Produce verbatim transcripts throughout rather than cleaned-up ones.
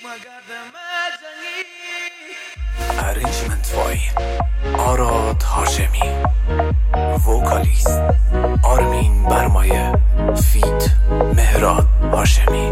Arrangement by Arad Hashemi. Vocalist Armin Barmaye. Feat Mehrad Hashemi.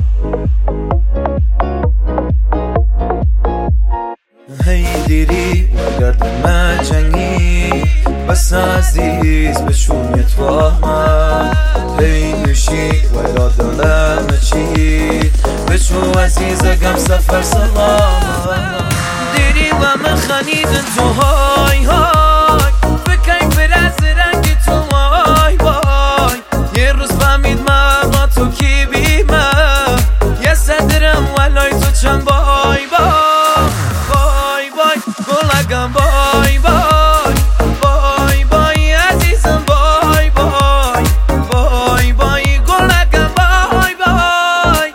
هی دیری مگرد جنگی بس عزیز بشونی تو هم هی نشی و ارادالم چی بچو عزیزگم سفر سلام دیری و من خنیدن تو های های بکن پر از رنگ تو وای وای یه روز فهمید من با تو کی بیمم یه صدرم ولای تو چند بای بای گلگم بای بای بای بای عزیزم بای بای بای بای گلگم بای بای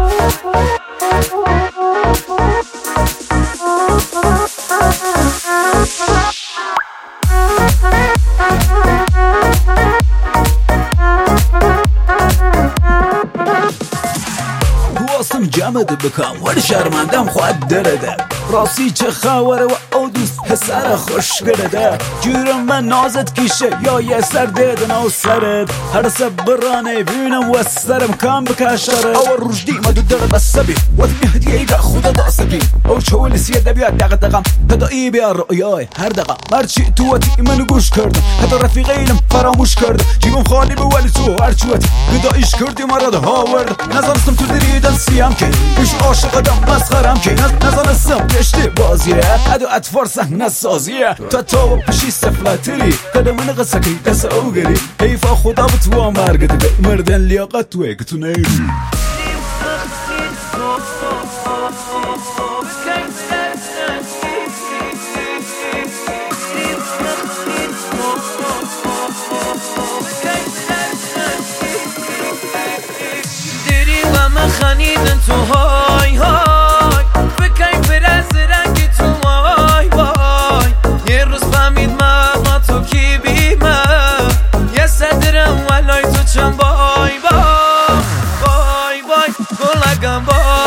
خواستم جمعت بکم ولی شرمندم خواهد درده راستی چه خبره و او دوست پسر خوشگرده جورم من نازت کیشه یا یه سر دیدن او سرت هر سبرانه بینم و سرم کم بکشاره او رجدی مدو در بسبی و دمی هدیه ایده خدا داسبی او چولی سیه دبیاد دقا دقم پدایی بیا رؤیای هر دقا مرچی تو واتی منو گوش کردم حتی رفیقیلم فراموش کردم جیبم خالی به ولی تو هر چواتی گدایش کردی مراد هاورد نظرستم تو دریدن سیام که ایش عاشق دم مسخرم که نظرستم کشتی بازیه ادو اتفار صحنه سازیه تا تو پشی سفلاتری قدم من قصه کی قصه او گری حیفا خدا به تو مرگت به مردن لیاقت توی که تو نیری خنیدن تو های های بکن پر از رنگ تو وای وای یه روز فهمید من با تو کی بیمم یه صدرم ولای تو چند بای بای بای بای گلگم بای